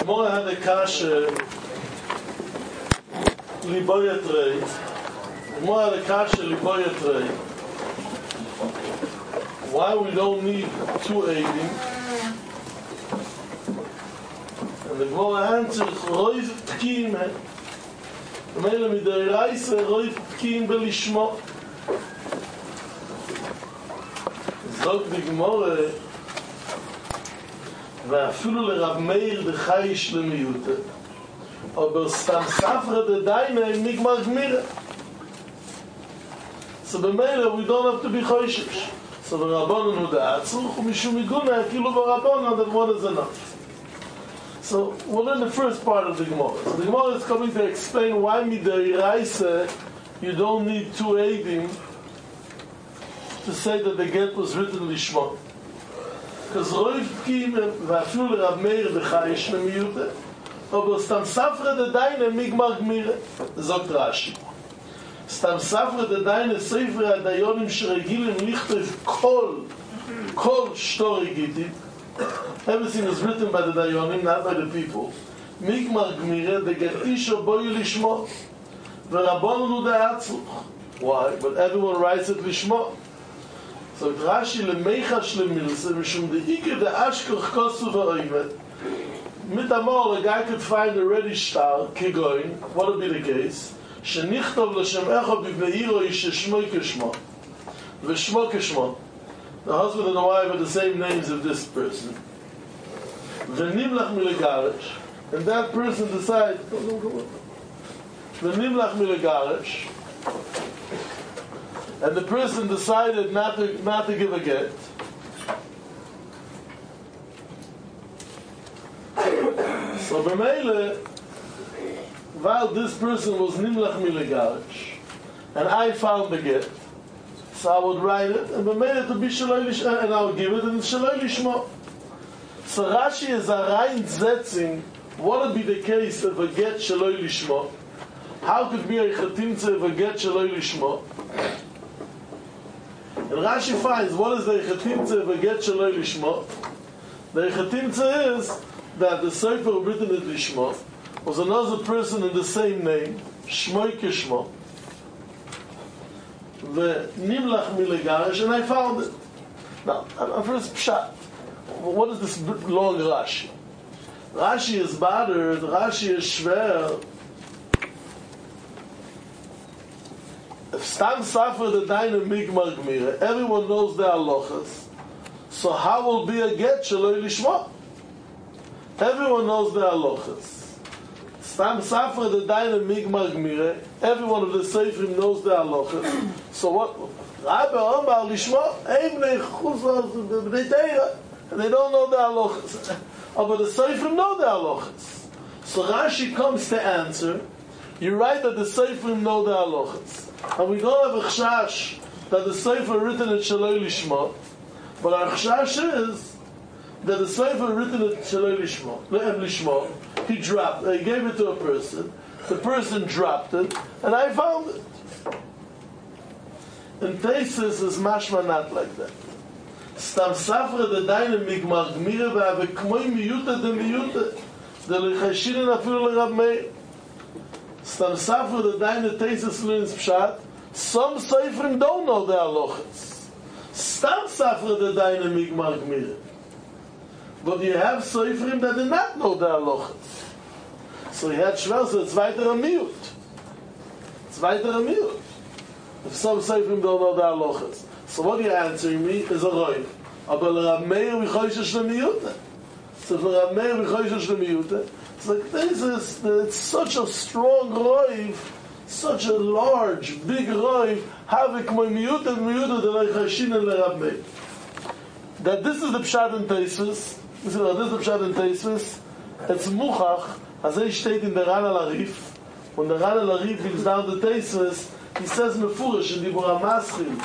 Gemara had a kasha liboyatrei. Gemara had a kasha liboyatrei. Why we don't need two eidim? And the Gemara answers, Roiv P'kim. Mele midiraisa Roiv P'kim belishmo. Zog the Gemara, ואפילו לרב מאיר דחייש למיוטה אבל סתם ספרה דדיינה נגמר גמירה. So במילא we don't have to be choishish. So ברבונן הוא דעצוך ומשום עיגונה כאילו ברבונן that one is enough. So we're in the first part of the Gemara. So the Gemara is coming to explain why midiraisa you don't need two eidim to say that the get was written lishmo. Because Roiv P'kim ואפילו לרב מאיר דחייש למיוטה אבל סתם ספרה דדיינה מגמר גמירה. זאת רש"י. סתם ספרה דדיינה ספר הדיונים שרגילים לכתוב כל שטורי גיטית. Everything is written by the dayonim, not by the people. מגמר גמירה דגתישו בואי לשמו ורבונן הוא דעצוך. Why? But everyone writes it לשמו. So Rashi lemechash lemilse mishum deike de ashkoch kosu v'oimet. Mit amor a guy could find a ready star kigoin. What would be the case? Shenichtov l'shem echo b'veiro ish shmo kishmo v'shmo kishmo. The husband and the wife are the same names of this person. V'nimlach milegarish, and that person decides. V'nimlach milegarish. And the person decided not to give a get. So b'meile, while this person was nimlach milegarish, and I found the get, so I would write it, and b'meile to be shaloi lishmo, and I would give it, and it's shaloi lishmo. So Rashi is a rein zetzing. What would be the case if a get shaloi lishmo? How could be a chatimtze if a get shaloi lishmo? And Rashi finds, what is the Echatimtze of a get shaloi lishmo? The Echatimtze is that the Sefer written at lishmo was another person in the same name, Shmoi Kishmo, the Nimlach Milegarish, and I found it. Now, first Pshat. What is this long Rashi? Rashi is bothered, Rashi is schwer. If Stam Safer the Daina Migmar Gmira, everyone knows the halachas. So how will be a get shaloi lishmo? Everyone knows the halachas. Stam Safer the Daina Migmar Gmira, everyone of the Seifrim knows the halachas. So what? Rabbi Omar lishmo, Eim nechuzos b'nei Teira, and they don't know the halachas. But the Seifrim know the halachas. So Rashi comes to answer. You write that the Seifrim know the halachas. And we don't have a chashash that the Sefer written at Shaloi Lishmo, but our chashash is that the Sefer written at Shaloi Lishmo, he dropped, he gave it to a person, the person dropped it, and I found it. And Tesis is mashma not like that. Stam Safra the Daina Migmar Gmira v'ave k'moi miyuta de miyuta de l'chashinin afilu l'Rab Meir. Stam Safra the Daina Tesis learns Pshat. Some Seifrim don't know the halachas. Stam Safra the Daina Migmar Gmira. But you have Seifrim that do not know the halachas. So you had Shver, so it's weiter a miut. It's weiter a miut. If some Seifrim don't know the halachas. So what you're answering me is a roiv. Aber l'Rab Meir v'choishesh l'miyuta. So for Rab Meir v'choishesh l'miyuta, it's like this is, it's such a strong roiv, such a large, big roiv, havik my miyuta de l'chashin and l'Rab Meir. That this is the Pshat in Teisvis, this is the Pshat in Teisvis, it's muchach, as he steht in der Ran al-Arif, when the Ran al-Arif gives down the Teisvis, he says mefurish in the Dibur HaMaschil,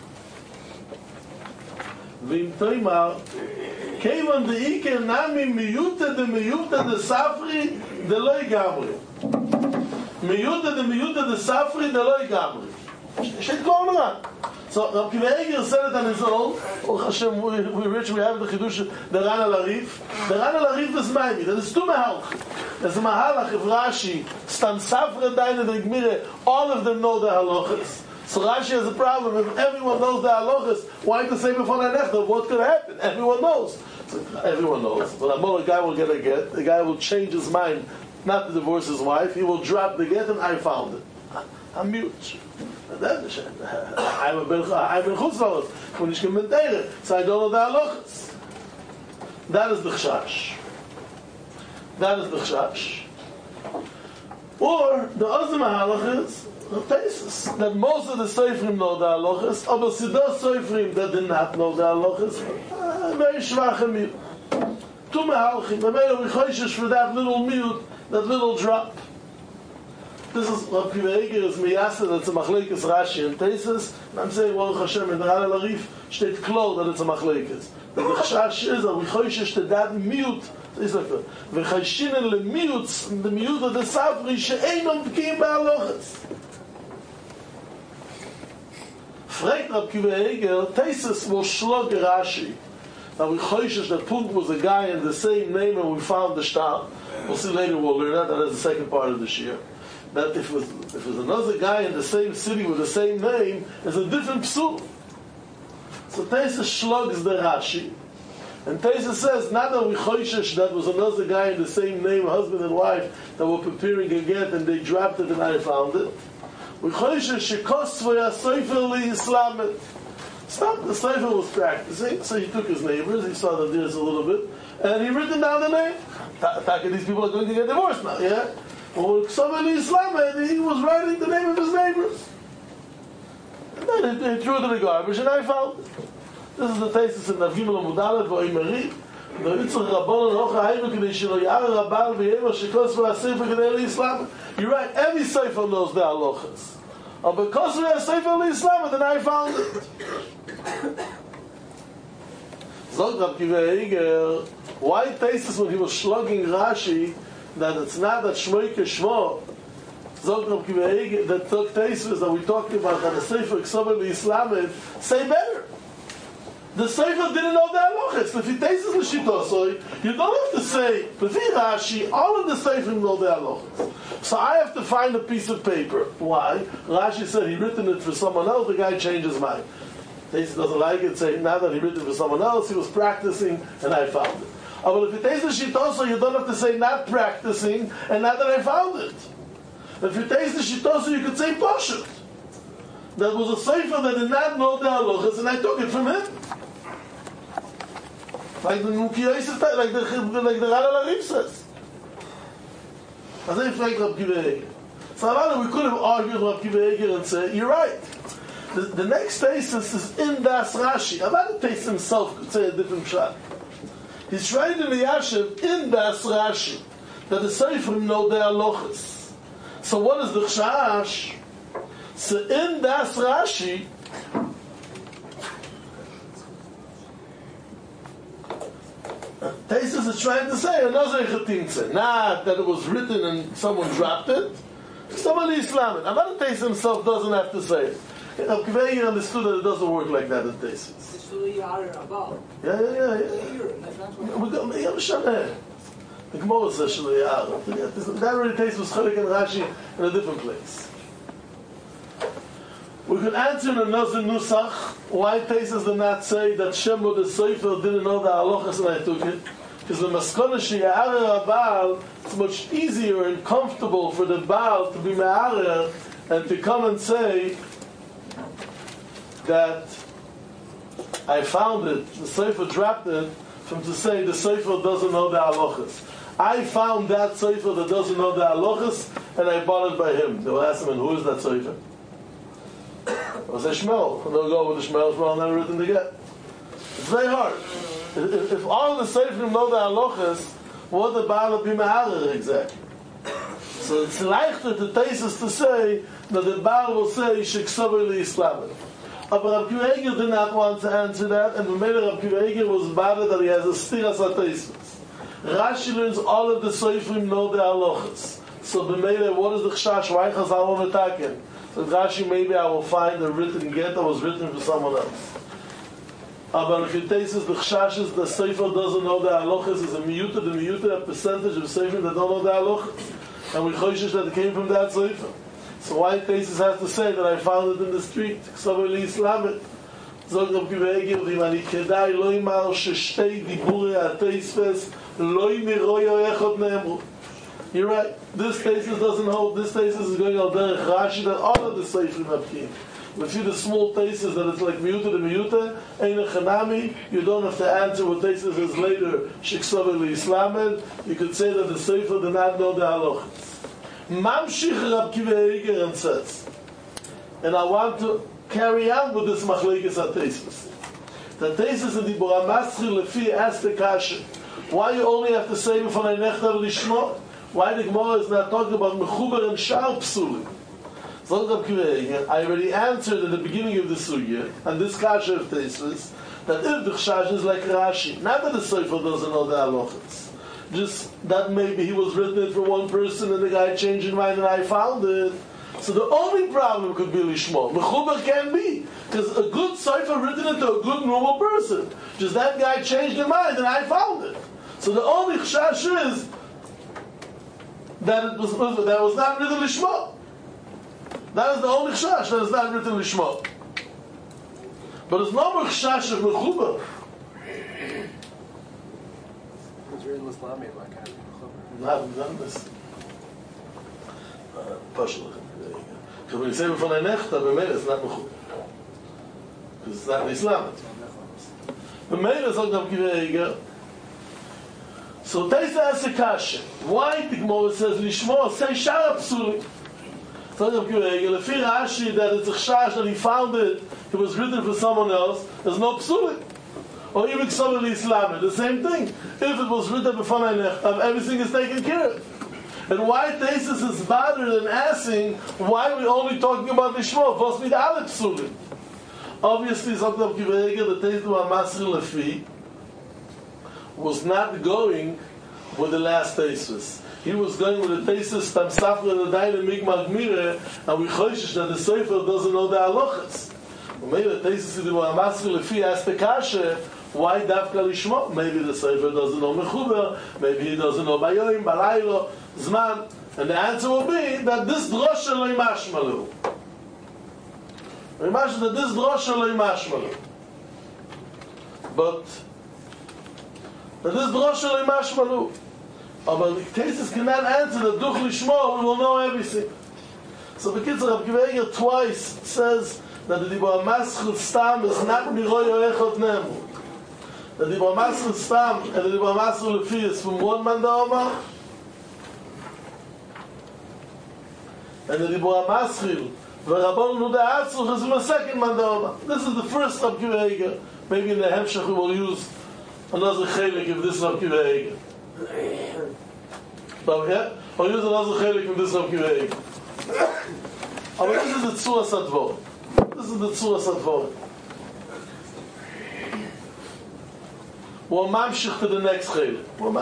V'im toimar, keivan de'ike nami miyuta de safri de lo gamri. Miyuta de safri de lo gamri. Steht gar nicht. So Rabbi Akiva Eiger said it on his own. Oh Hashem, we're rich, we have the Chidush, the Ran al Arif. The Ran al Arif is Maimi. There's two Mahalach. There's a Mahalach of Rashi, Stan Safra Dain and the Gemire, all of them know the halachas. So Rashi has a problem. If everyone knows the halachas, why to say before Nechta? What could happen? Everyone knows. So everyone knows. But a guy will get a get. The guy will change his mind, not to divorce his wife. He will drop the get, and I found it. I'm mute. I'm a ben chutzlalos. When ich commentate, so I don't know the halachas. That is the chashash. That is the chashash. Or the other halachas. That most of the Seifrim know the halachas, but Siddha Seifrim that did not know the halachas, very schwache mute. Two mehalchim, the matter we choishes for that little mute, that little drop. This is what Rabbi Akiva Eiger is miyasa, that's a machlekes Rashi and Tesis, and I'm saying, well, Hashem, in the Ran al Arif, steht klar that it's a machlekes. The chashash is that we choishes to that mute, is like that. V'chayshinen le mutes, the mute of the Safri, she'enom b'kim ba'halachas. Fragt Rabbi Akiva Eiger, Tesis will shlug Rashi. Now we choishes that Punt was a guy in the same name and we found the shtar. We'll see later, we'll learn that. That is the second part of the shir. That if it was another guy in the same city with the same name, it's a different psul. So Tesis shlugs the Rashi. And Tesis says, not that we choishes that was another guy in the same name, husband and wife, that were preparing a get and they dropped it and I found it. We choishes shekos v'ya soifer li-islamet. Stop, the soifer was practicing, so he took his neighbors, he saw that there's a little bit, and he written down the name. These people are going to get divorced now, yeah? Well, soifer li-islamet, he was writing the name of his neighbors. And then he threw it in the garbage, and I found it. This is the thesis in Navgimel Amudalet v'Oimeri. The Yitzchak Rabbanon Hocha Haynu K'nei Shelo Yar Rabal V'Yeva Shekos V'Aseifer K'nei Li-Islam. You're right, every Sefer knows the halachas. But because we have Sefer Li-Islam, then I found it. Zog Rabbi Akiva Eiger, why thesis when he was slugging Rashi, that it's not that Shmoike Shmo, Zog Rabbi Akiva Eiger, that took thesis that we talked about, that the Sefer K'sover Li-Islam, say better. The Sefer didn't know the halachas. If he tastes l'shitosoi, you don't have to say, Lefi Rashi, all of the Sefer know the halachas. So I have to find a piece of paper. Why? Rashi said he written it for someone else, the guy changed his mind. Tastes doesn't like it, say, now that he written it for someone else, he was practicing, and I found it. But if you taste l'shitosoi, you don't have to say not practicing, and not that I found it. If you taste l'shitosoi, you could say Pashut. That was a Sefer that did not know the halachas, and I took it from him. Like the Nukiyos, like the Ran al Arif says. As if like Rabbi Akiva Eiger. So we could have argued with Rabbi Akiva Eiger and say, you're right. The next thesis is in Das Rashi. About the thesis himself could say a different shot. He's trying in the Yashiv in Das Rashi that the Seifrim know their halachas. So what is the Chash? So in Das Rashi, Tesis is trying to say another chetimtze, not that it was written and someone dropped it. Somebody Islamic. Another Tesis himself doesn't have to say it. Rabbi Akiva Eiger understood that it doesn't work like that in Tesis. It's really about. Yeah. We got Shaneh. The Gemara says Shalei. That already Tesis was Chalek and Rashi in a different place. We could answer in another nusach why Tesis did not say that Shemo the Sefer didn't know the halachas and I took it. Because the maskona she'ya'arer Baal, it's much easier and comfortable for the Baal to be me'arer and to come and say that I found it, the Sefer dropped it, from to say the Sefer doesn't know the halachas. I found that Sefer that doesn't know the halachas and I bought it by him. They will ask him, and who is that Sefer? I'll say Shmuel. And they'll go with the Shmuel never written together. It's very hard. If all of the Seifrim know the halachas, what the Baal will be me'arer exactly? So it's leichter to Tesis to say that the Baal will say Sheksover li-Islamet. But Rabbi Akiva Eiger did not want to answer that, and the matter Rabbi Akiva Eiger was bothered that he has a stiras ha-Tesis. Rashi learns all of the Seifrim know the halachas. So the matter, what is the Chashash? Why Chazal on the Taken? So Rashi, maybe I will find a written get that was written for someone else. But if it takes us the chashas, the sefer doesn't know the halachas, is a miyuta percentage of sefer that don't know the halachas. And we choshish that it came from that sefer. So why Tesis has to say that I found it in the street? K'saveli Islamet. Zog Rab Kiva Eger, V'imani kedai lo imar sheshtei dibure ha-teisves lo imiroyo echot ne'emru. You're right. This Tesis doesn't hold. This Tesis is going on derech Rashi that all of the sefer napkin. We see the small Tesis that it's like miyuta the miyuta, ein echanami. You don't have to answer what Tesis is later. Shek'saveli Islamet. You could say that the sefer did not know the halachas. Mamshich Rab Kiva Eger and says, and I want to carry on with this machlekes ha-tesis. The tesis in the Dibur HaMaschil lefi asked the kasha, why you only have to say b'fanei nechta v'lishmo? Why the Gemara is not talking about mechuber and shar psulim? So Rab Kiva Eger, I already answered at the beginning of the sugya, and this kasha of tesis, that if the chashash is like Rashi, not that the sefer doesn't know the halachas. Just that maybe he was written it for one person and the guy changed his mind and I found it. So the only problem could be Lishmo. Mechuber can be. Because a good cipher written it to a good normal person. Just that guy changed his mind and I found it. So the only chashash is that it was not written Lishmo. That is the only chashash that is not written Lishmo. But it's no more chashash of Mechuber. I haven't done this. Partially. Because when you say b'fanei nechta, b'meila it's not mechuber. Because it's not Islam. B'meila is not Rab Kiva Eger. So Teisa asks a kasha. Why the Gemara says lishmo? Say shara psulim. So Rab Kiva Eger, lefi Rashi that it's a chash that he found it was written for someone else. There's no psulim. Or even K'saveli Islamet, the same thing. If it was written b'fanei nechta, everything is taken care of. And why Tesis is better than asking why we're only talking about Lishmo? Vos mit alle psulim. Obviously, Zok Rab Kiva Eger, the Tesis of Masri Lefi, was not going with the last Tesis. He was going with the Tesis Tam Safra the Daila Migmar Gmire, and we choshish that the Sefer doesn't know the halachas. Maybe the Tesis of Masri Lefi asked the kasha, why Dafka Lishmo? Maybe the Sefer doesn't know Mechuber, maybe he doesn't know Bayoim, Balaylo, Zman. And the answer will be that this drosha lo imashmalu. Imagine that this drosha lo imashmalu. But that this drosha lo imashmalu. But the cases cannot answer that Duch Lishmo, we will know everything. So the kids of Rab Kiva Eger twice says that the Dibur HaMaschil Stam is not Miroyo Echot Ne'emru. The Dibur HaMaschil Stam and the Dibur HaMaschil Lefi is from one man da Omar, and the Dibur HaMaschil V'Rabban Nuda Atzruch is from a second man da Omar. This is the first Rab Kiva Eger. Maybe in the Hemshech we will use another chelik of this Rab Kiva Eger. But yeah, or use another chelik of this Rab Kiva Eger. But this is the Tzuras HaDvorim. This is the Tzuras HaDvorim. We'll mamshich to the next chelik.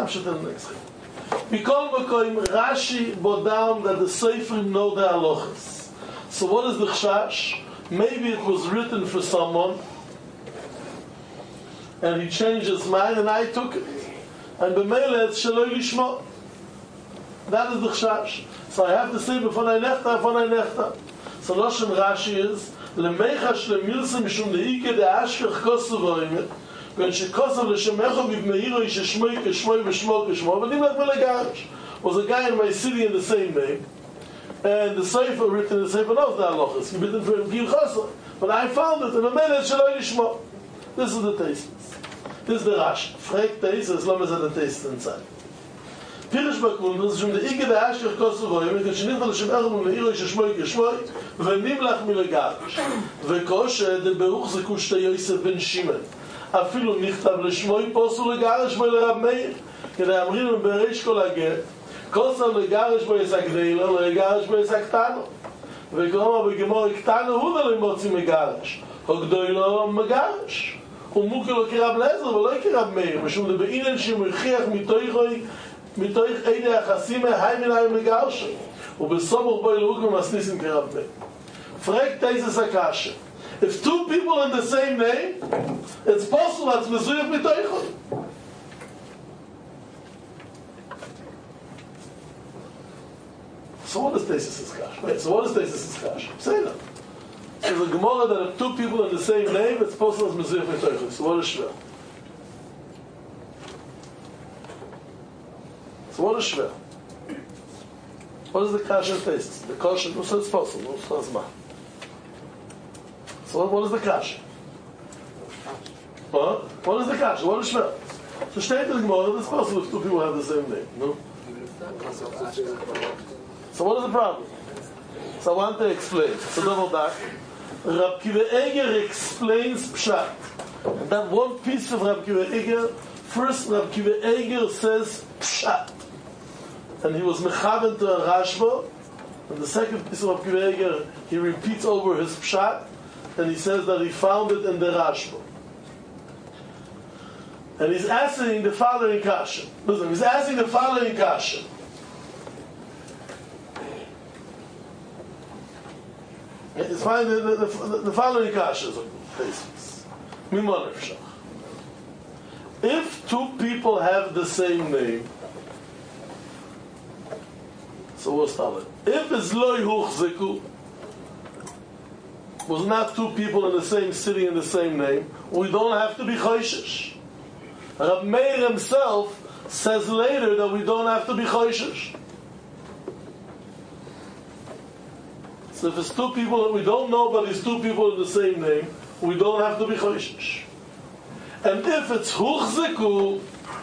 B'kol makom, Rashi brought down that the Seifrim know the halachas. So what is the chashash? Maybe it was written for someone, and he changed his mind, and I took it. And b'meila it's sheloi lishmo. That is the chashash. So I have to say b'fanei nechta. So Loshem Rashi is lemechash lemilsa mishum leike de ashkach kosu v'oimet. When she kosav l'shemecha v'vmeiro ish shmoi k'shmoi v'shmo k'shmo v'nimlach v'legarish. Was a guy in my city in the same name, and the Sefer written in the Sefer knows the halachas. He written for Gil Chasar. But I found it in a minute sheloi lishmo. This is the taste. This is the Rashi. Frag taste, as long as the taste inside. Pirish Bakun, das ist schon der Ige der Aschach Kosovo, wenn ich nicht von dem Erben und Ihre Schmoi geschmoi, wenn nimlach milegarisch. Vekoshe der Beruch ze kushte Yosef ben Shimon. אפילו נכתב לשמוי פוסו לגרש בו לרב מאיר, כדי אמרים בריש כל הגט, כוסו לגרש בו יסק דילו, לגרש בו יסק קטנו. וכלומר בגמור קטנו הוא לא מוציא מגרש, או גדולו מגרש. הוא מוקר לו כרב לעזר ולא כרב מאיר, משום זה בעניין שמוכיח מתוך אידי החסימה, היי מנהי מגרש. ובסומך בו אלוהות ממסניסים כרב מאיר. Fragt Taisus Akasha. If two people in the same name, it's possible that's Mezuyah Mitoichot. So what is Taisus Akasha? Wait, so what is Taisus Akasha? Say that. There's a Gemara that if two people in the same name, it's possible that's Mezuyah Mitoichot. So what is Shver? So what is Shver? What is the Kasha of Taisus? The Kasha, so it's possible. So what is the Kasha? What is the Kasha? What is Shver? So steht in the Gemara that it's possible if two people have the same name. No? So what is the problem? So I want to explain. So double back. Rab Kiva Eger explains Pshat. And that one piece of Rab Kiva Eger, first Rab Kiva Eger says Pshat. And he was mechaven to a Rashba. And the second piece of Rab Kiva Eger, he repeats over his Pshat. And he says that he found it in the Rashba. And he's asking the following question. Listen, he's asking the following question. It's fine, the following kasha is if two people have the same name, so we'll start it. If it's loy huchziku, was not two people in the same city in the same name, we don't have to be choishish. Rab Meir himself says later that we don't have to be choishish. So if it's two people that we don't know, but it's two people in the same name, we don't have to be choishish. And if it's huchziku,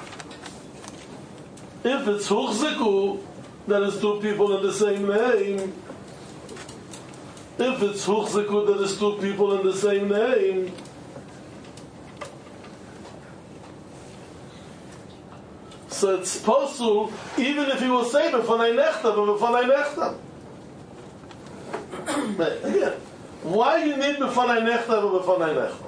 that is two people in the same name. If it's huchziku, that is two people in the same name. So it's possible, even if he will say b'fanai nechtav or b'fanai nechtav. Again, why you need b'fanai nechtav or b'fanai nechtav?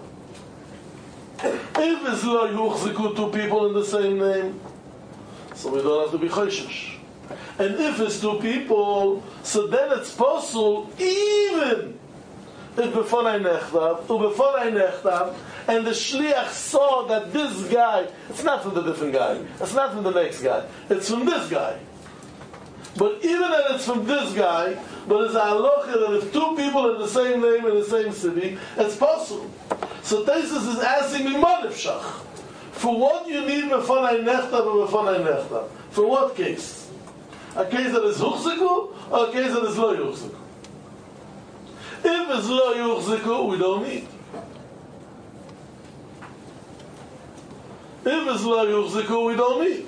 If it's lo yuchziku two people in the same name, so we don't have to be choishish. And if it's two people, so then it's possible even if b'fanai nechtav or b'fanai nechtav, and the shliach saw that this guy, it's not from the different guy, it's not from the next guy, it's from this guy. But even that it's from this guy, but it's a halacha that if two people in the same name in the same city, it's possible. So Taisus is asking me, Manifshach, for what you need b'fanai nechtav or b'fanai nechtav? For what case? A case that is huchziku or a case that is lo yuchziku? If it's lo yuchziku, we don't need. If it's lo yuchziku, we don't need.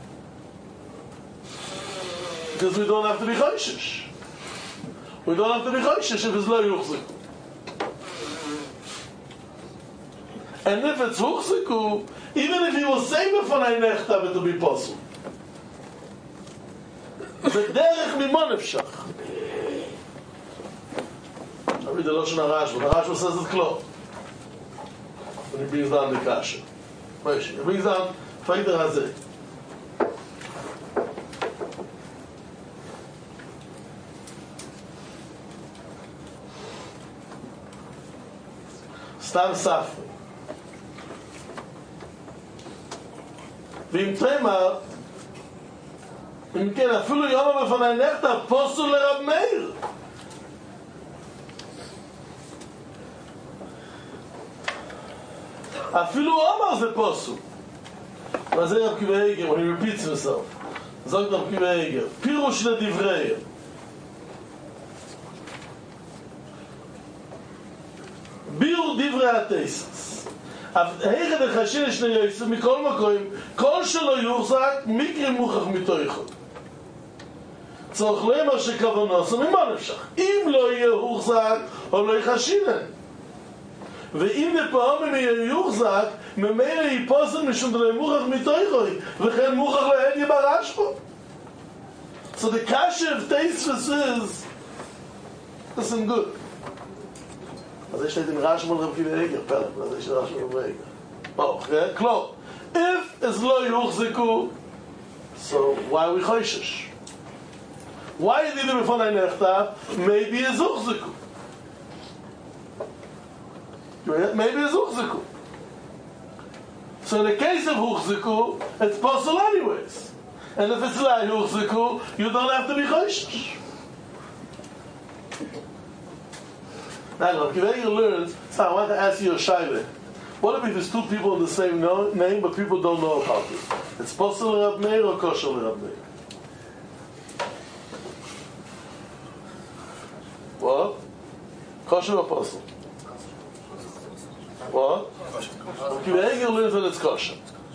Because we don't have to be choishish. We don't have to be choishish if it's lo yuchziku. And if it's huchziku, even if he will say b'fanai nechtav, it will be possible. V'derech mimonefshach. I read the Lashon HaRashba. The Rashba says it's close. When he brings down the kasha. He brings down Feider Hazeh. Stam Safri. V'im Tema, אם כן, אפילו יום בפני נכתב, פוסול לרב מאיר. אפילו אומר זה פוסול. וזה רב קיבי איגר, when he repeats himself. זאת רב קיבי איגר. פירוש לדברי. ביור דברי התייסס. היכד החשין לשני יויסף מכל מקום, כל שלא יוחזק, מקרי מוכח מתויכות. צורך לאמר שכוונו עשו ממה נפשך. אם לא יהיה הוחזק, או לא יחשינן. ואם בפעמים יהיה יוחזק, ממילא ייפוסן משום דלי מוכח מתויכות, וכן מוכח להד יברש בו. So the kasha of Teisvus is, listen good. אז יש לי רעש מול רב קיבי איגר, פלט, אז יש לי רעש מול רב איגר. Okay, klar. If it's lo yuchziku, so why are we choishish? Why is it b'fanai nechtav? Maybe it's yuchziku. Maybe it's Huchziku. So in the case of Huchziku, it's possible anyways. And if it's like Huchziku, you don't have to be Choishish. Now, Rav Akiva Eiger learns, so I want to ask you a shaila. What if there's two people in the same name, but people don't know about it? It's possible Rav Meir or kosher Rav Meir? What? Kosher or possible? What? Rav Akiva Eiger learns that it's kosher.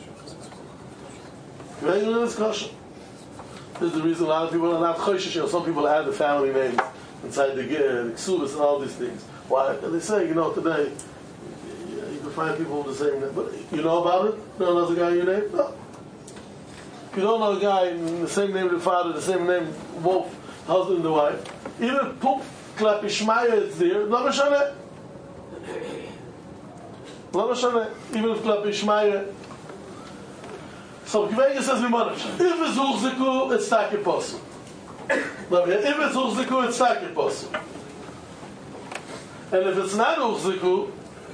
Rav Akiva Eiger learns it's kosher. This is the reason a lot of people are not choishish. Some people add the family names inside the ksubas and all these things. Why? They say, today you can find people with the same name. But you know about it? You don't know the guy in your name? No. If you don't know a guy in the same name, the father, the same name, both husband and wife, even if Puk Klap Ishmaya is there, Lo Meshana. Even if Klap Ishmaya. So Akiva Eiger says, if it's Huchziku, it's Taki Posu. If it's Huchziku, it's Taki Posu. And if it's not Huchziku,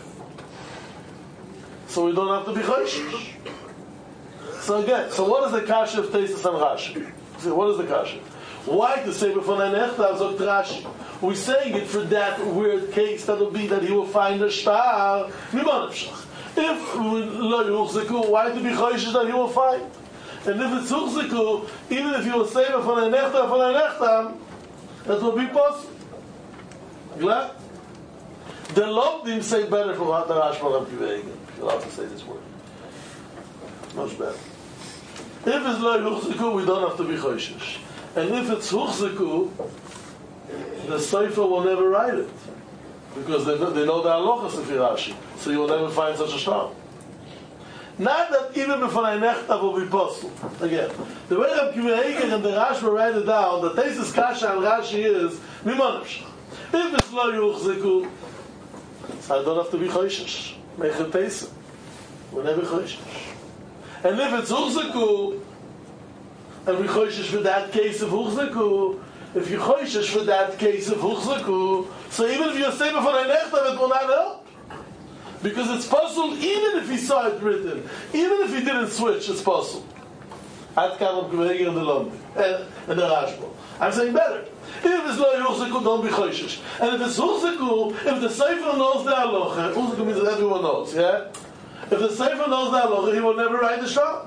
so we don't have to be Choishish. So again, so what is the kasha of Teisus and Rashi? See, what is the kasha? Why to say before Nechtav Zok Rashi? We're saying it for that weird case that will be that he will find a star. If Lo Huchziku, why to be Choishish that he will find? And if it's Huchziku, even if you will say before Nechtav, that will be possible. Glad? The Lomdim say better from what the Rashba Rav Akiva Eiger. You're allowed to say this word. Much better. If it's Lo Huchziku, we don't have to be Choishish. And if it's Huchziku, the Sefer will never write it. Because they know the halachas of Rashi. So you will never find such a shtar. Not that even before I nechtav will be possible. Again, the way Rav Akiva Eiger and the Rashba write it down, the Teisus Kasha and Rashi is, Mimonavshach. If it's Lo Huchziku, so I don't have to be Choishish. Make a Teisus. We're never Choishish. And if it's Huchziku, and we Choishish for that case of Huchziku, if you Choishish for that case of Huchziku, so even if you say before I nechtav, it will not help. Because it's possible, even if he saw it written, even if he didn't switch, it's possible. At Rav Akiva Eiger and the Lomdim, and the Rashba. I'm saying better. If it's Lo Huchziku, don't be Choishish. And if it's Huchziku, if the Sefer knows the halacha, Huchziku means that everyone knows, yeah? If the Sefer knows the halacha, he will never write the shtar.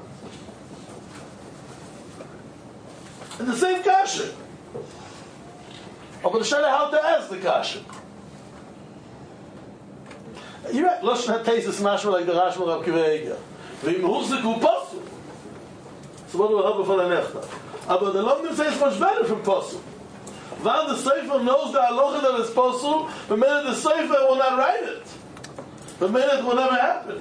And the same kasha. I'm going to show you how to ask the kasha. You're right. Lashon HaTeisus mashma like the Rashba Rav Akiva Eiger. V'im Huchziku pasul. So what do we have before the nechtav? But the Lomdim say it's much better from pasul. While the Sefer knows the halacha that it's pasul, the minute the Sefer will not write it. The minute it will never happen.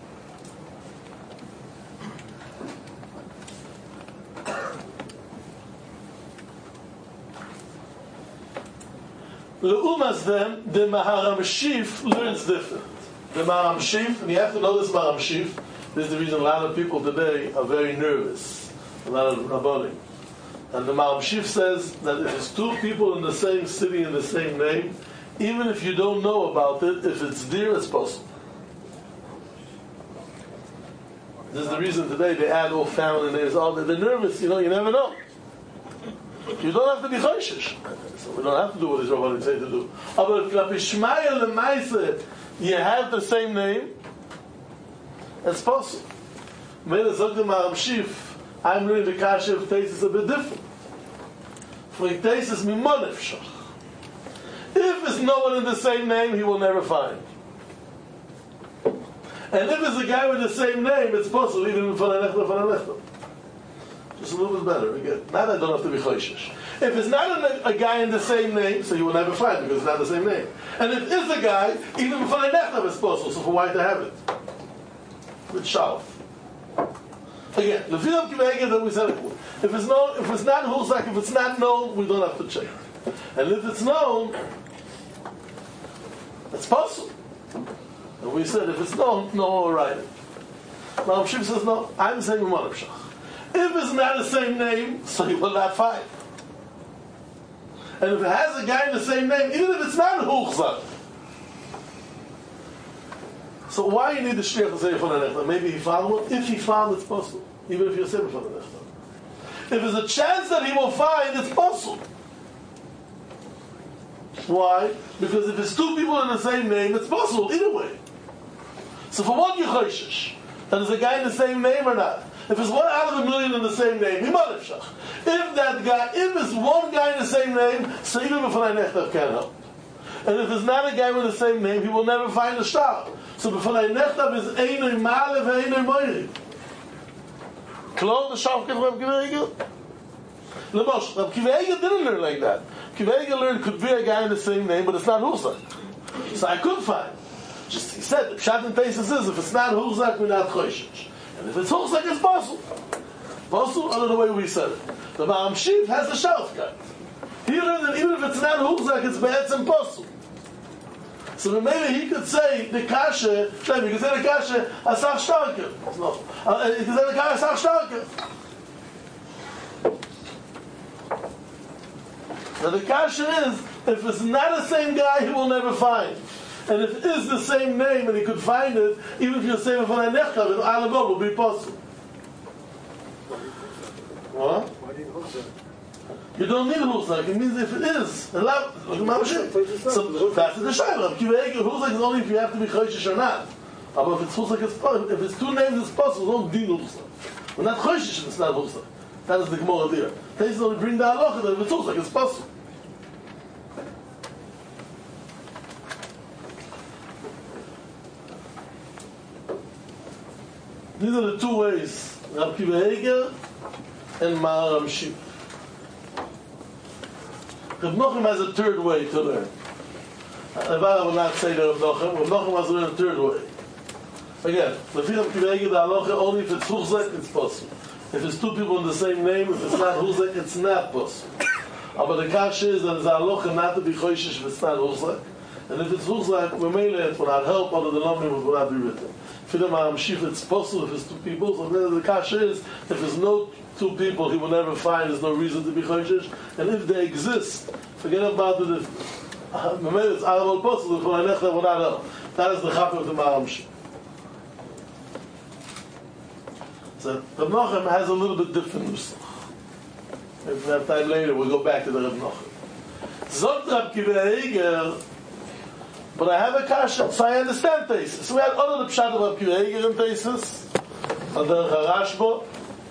Leumas them, the Maharam Shif learns different. The Maharam Shif, and you have to know this Maharam Shif, this is the reason a lot of people today are very nervous. A lot of Rabbanim. And the Maharam Shif says that if it's two people in the same city in the same name, even if you don't know about it, if it's there, it's possible. This is the reason today they add all family names. They're nervous, you never know. You don't have to be Choishish. So we don't have to do what these Rabbanim say to do. But if Klapishmaya Lemaise, you have the same name, it's possible. Mele Zog the Maharam Shif, I'm reading the Kasha of Teisus a bit different. For Teisus Mimonavshach. If there's no one in the same name, he will never find. And if it's a guy with the same name, it's possible, even for a nechta. Just a little bit better. Again, now I don't have to be Choishish. If it's not a guy in the same name, so you will never find because it's not the same name. And if it's a guy, even before a nechta, it's possible. So for why to have it? With Shalom. Again, the Rav Akiva Eiger that we said, if it's not Huchzak, if it's not known, we don't have to check. And if it's known, it's possible. And we said, if it's known, no one will write it. Now Shif says, no, I'm saying Mimonavshach. If it's not the same name, so you will not find. And if it has a guy in the same name, even if it's not Huchzak, So why you need the shliach to say b'fanei nechtav? Maybe he found one. If he found, it's possible. Even if you say b'fanei nechtav. If there's a chance that he will find, it's possible. Why? Because if there's two people in the same name, it's possible either way. So for what you choishish? That there's a guy in the same name or not? If it's 1 out of a million in the same name, if it's one guy in the same name, so even b'fanei nechtav can't help. And if there's not a guy with the same name, he will never find a shtar. So b'fanei nechtav is einoi ma'ale ve'einoi moiri. Klon the Shavkat Rav Kiva Eiger? L'mosh, Rav Kiva Eiger didn't learn like that. Kiva Eiger learned could be a guy in the same name, but it's not Huzak. So I could find. Just he said, the Pshat and Tesis is, if it's not Huzak, we're not Choshish. And if it's Huzak, it's possible. Possible, under the way we said it. The Ma'am Shiv has the Shavkat. He learned that even if it's not Huzak, it's Be'etz impossible. So maybe he could say the kasha, he could say the kasha asach shtarker. No, he could say the kasha asach shtarker. Now the kasha is, if it's not the same guy, he will never find. And if it is the same name and he could find it, even if you say b'fanei nechtav, it will be possible. What? You don't need a Huzak. It means if it is, so that's the Shayla. Huzak is only if you have to be Choshish or not. But if it's Huzak, it's possible. If it's two names, it's possible. Don't need Huzak. We're not Choshish if it's not Huzak. That is the Gemara there. They only bring the halacha that if it's Huzak, it's possible. These are the two ways. Rav Kiva Eiger and Maharam Shiv. Rav Nochem has a third way to learn. I will not say that Rav Nochem. Rav Nochem has learned a third way. Again, Rav Kiva Eiger, the halacha, only if it's Huzak, it's possible. If it's two people in the same name, if it's not Huzak, it's not possible. But the kasha is that it's a halacha not to be Choshish if it's not Huzak. And if it's Huzak, it will not help, other than Lomim, it will not be written. For the Ma'am Shif, it's possible if it's two people. So then the kasha is, if there's no two people, he will never find, there's no reason to be Choshish. And if they exist, forget about it, it's Arabal possible, if I nechta will not help. That is the chapter of the Ma'am Shif. So Rav Nochem has a little bit different nusach. If we have time later, we'll go back to the Rav Nochem. Zot Rav Kiva Eiger, but I have a kasha, so I understand Tesis. So we had other pshat of Rav Kiva Eiger in Tesis, under Harashbo,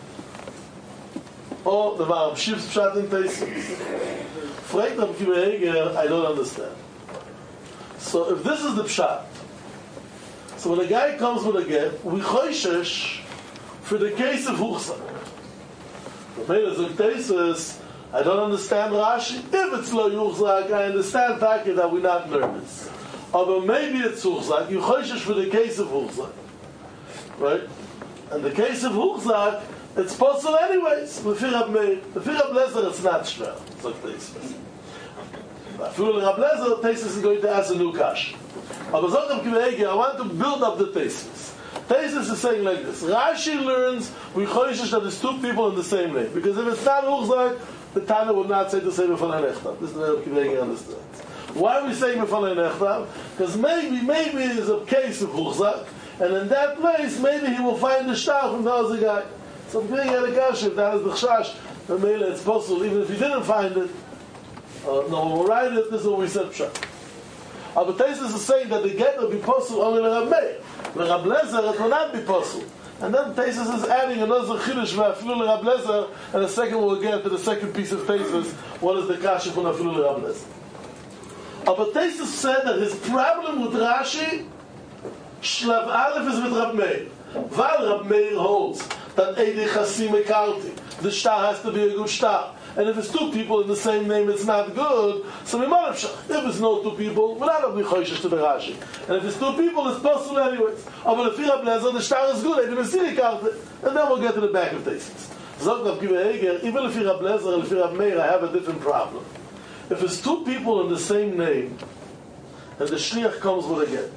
or the Ma'am Shif's pshat in Tesis. Fragt Rav Kiva Eiger, I don't understand. So if this is the pshat, so when a guy comes with a get, we choishesh for the case of Huchsak. The Meir of Tesis, I don't understand Rashi. If it's lo Yuchzak, I understand Taki that we're not nervous. But maybe it's Huchzak. You choishesh for the case of Huchzak, right? And the case of Huchzak, it's possible anyways. Lefir Rab Meir, Lefir Rab Lezer, it's not shver. So Tesis. Lefir Rab Lezer, Tesis is going to ask a new kash. But I want to build up the Tesis. Tesis is saying like this. Rashi learns we choishish that there's two people in the same name. Because if it's not Huchzak, the Tana would not say to say b'fanei nechtav. This is the way Rav Kiva Eiger understands. Why are we saying b'fanei nechtav? Because maybe it's a case of Huchzak, and in that place, maybe he will find the shtar from the other guy. So Rav Kiva Eiger had a kash, if that is the chash, then maybe it's possible, even if he didn't find it, no, we'll write it, this is what we said pshat. But Tesis is saying that the get will be possible only to Rab Meir. The Rab Lezer, it will not be possible. And then Tesis is adding another chiddush v'afilu Rab Lezer, and the second we'll get to the second piece of Tesis. What is the kasha from afilu Rab Lezer? But Tesis said that his problem with Rashi, Shlav Aleph, is with Rab Meir. While Rab Meir holds that Eidei Chasim Ekarti, the shtar has to be a good shtar. And if it's two people in the same name, it's not good. So if it's no two people, we're not going to be choishish to the Rashi. And if it's two people, it's possible anyways. But if Rab Lezer, the shtar is good, and then we'll get to the back of Tesis. Zok Rav Kiva Eiger, even if Rab Lezer and if Rab Meir, I have a different problem. If it's two people in the same name, and the shliach comes with a get,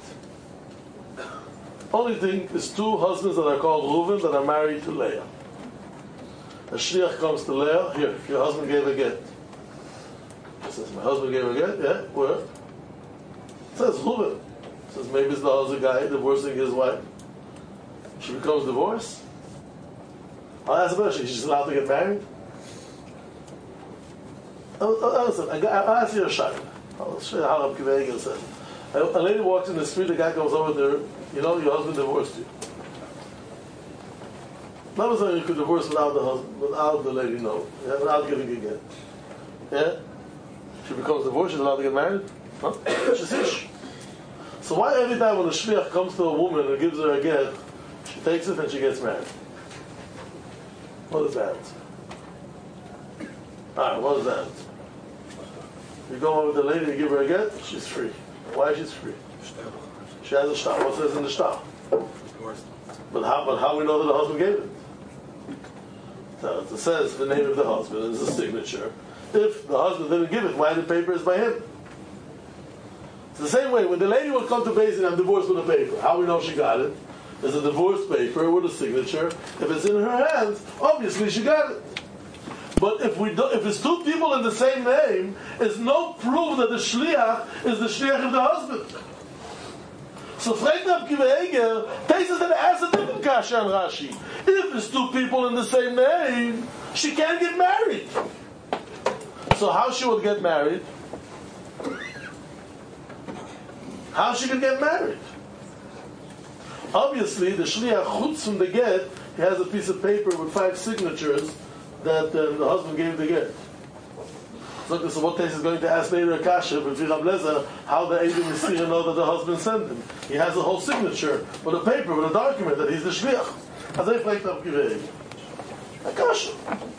only thing is two husbands that are called Reuven that are married to Leah. The shliach comes to Leah, here, your husband gave a get. He says, my husband gave a get? Yeah, where? It says Reuven. Says maybe it's the other guy divorcing his wife. She becomes divorced. I'll ask her, she's allowed to get married? Listen, I'll ask you a shot. I'll show you how Rab Akiva Eiger says. A lady walks in the street, the guy comes over there, you know, your husband divorced you. Not saying you could divorce without the husband, without the lady, no. Yeah, without giving a get. Yeah? She becomes divorced, she's allowed to get married? Huh? She's ish. So why every time when a shliach comes to a woman and gives her a get, she takes it and she gets married? What is that? Alright, what is that? You go over with the lady and give her a get, she's free. Why is she free? She has a shtar. What says in the shtar? But how we know that the husband gave it? So it says the name of the husband is a signature. If the husband didn't give it, why the paper is by him? It's the same way, when the lady will come to Beis Din and divorce with a paper, how we know she got it? There's a divorce paper with a signature. If it's in her hands, obviously she got it. But if it's two people in the same name, it's no proof that the shliach is the shliach of the husband. So Freit Rab Akiva Eiger takes us and asks a different kasha on Rashi. If it's two people in the same name, she can't get married. So how she would get married? How she could get married? Obviously, the shliach chutz from the get, he has a piece of paper with 5 signatures that the husband gave the get. So what Tais is going to ask later Akasha, but Rab Lezer, how the Eidim Messira know that the husband sent him. He has a whole signature with a paper, with a document that he's the shliach. As I Freit Rab Akiva Eiger. Akasha.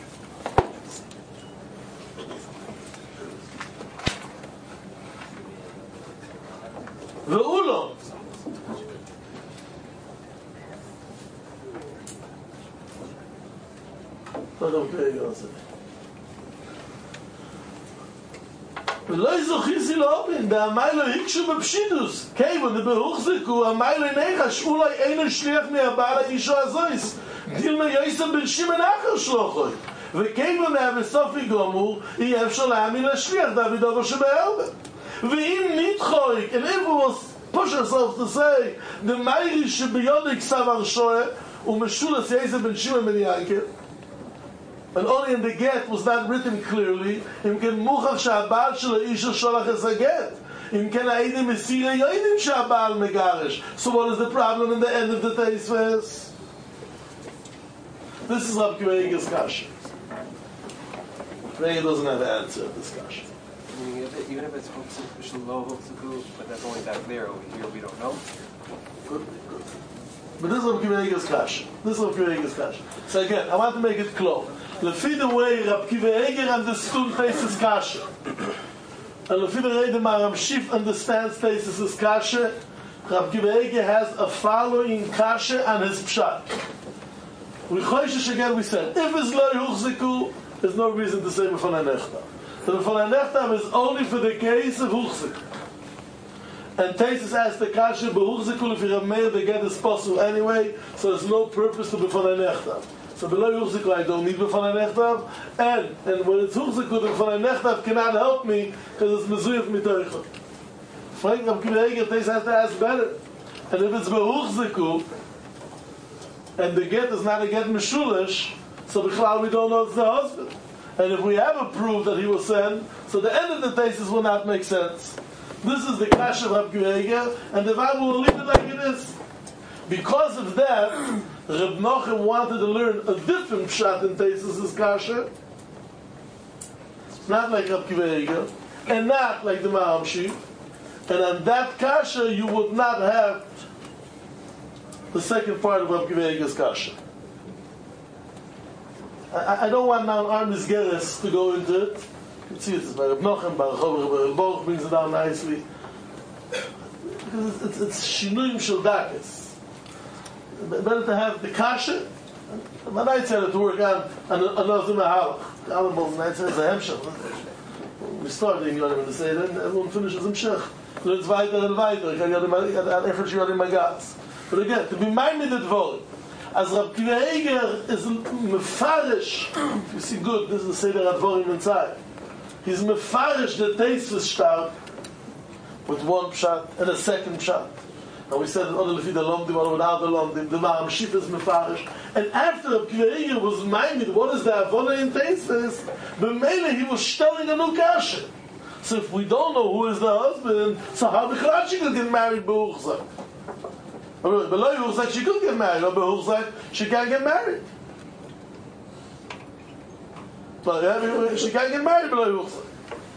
The Ulam. ולא יזוכיסי לאופן, והמיילו הקשו בפשיטוס, כיוון דבהוחזקו, המיילו נחש, אולי אינו שליח מהבעל האישו הזויס, דילמה יויסם בן שימן אחר שלוחוי, וכיוון בסופי גומור, יהיה אפשר להאמין לשליח דוד אבו שבאלבה. ואם נתחויק, and if we will push ourselves to say, the מיירי שביודי כסב הרשועה, ומשולס יסם בן שימן בן ינקל, and only in the get was not written clearly, אם כן מוכח שהבעל של האיש שולח את הגט. אם כן העדים מסירה יודעים שהבעל מגרש. So what is the problem in the end of the Teisves? This is Rab Akiva Eiger's kasha. He doesn't have an answer to this kasha. Even if it's low huksuku, but that's only back there. Over here, we don't know. Good. But this is Rab Akiva Eiger's kasha. So again, I want to make it clear. Lefi the way Rab Akiva Eiger understood Teis's kasha, and lefi the way the Maram Shif understands Teis's kasha, Rab Akiva Eiger has a following kasha on his pshat. We said, if it's lo yuchziku, there's no reason to say b'fanei nechtav. The b'fanei nechtav is only for the case of huchzik. And Tesis asked the kasha, b'huchziku lefi Rab Meir, the get is possible anyway, so there's no purpose to b'fanei nechtav. So below yuchziku, I don't need b'fanei nechtav, and when it's huchziku, the b'fanei nechtav cannot help me because it's mezuyaf mitoicha. Frank Rab Akiva Eiger, Tesis has to ask better. And if it's b'huchziku, and the get is not a get meshulish, so b'chlal we don't know it's the husband. And if we have a proof that he was sent, so the end of the thesis will not make sense. This is the kasha of Rab Akiva Eiger, and the Bible will leave it like it is. Because of that, Reb Nochem wanted to learn a different pshat in Tesis' kasha, not like Rab Akiva Eiger, and not like the Maram Shif. And on that kasha, you would not have the second part of Rab Akiva Eiger's kasha. I don't want now Armis Geres to go into it. You can see it's by Reb Nochem, by Reb Boch brings it down nicely. Because it's Shinuyim Shel Dakis. Better to have the kasha. My night said to work on another mahalach. The Alambol's night said it's a hemshech. We started in Yonim and say then everyone finishes hemshech. Learns weiter and weiter. I got effort you in my guts. But again, to be minded at vote, as Rab Akiva Eiger is mefarish, if you see good, this is the Seder Advorim inside. He's mefarish the Tesis start with one pshat and a second pshat. And we said that other Lefida Lomdim, or without the Lomdim, the Ma'am Shif is Mefarish. And after Reb Kiva Eiger was minded, what is the Avona in Taisis? B'meile, he was telling a new kasha. So if we don't know who is the husband, so how the Kratchi could get married B'Uchzak? Below Uchzak, she could get married, or B'Uchzak, she can't get married. But yeah, she can't get married below Uchzak.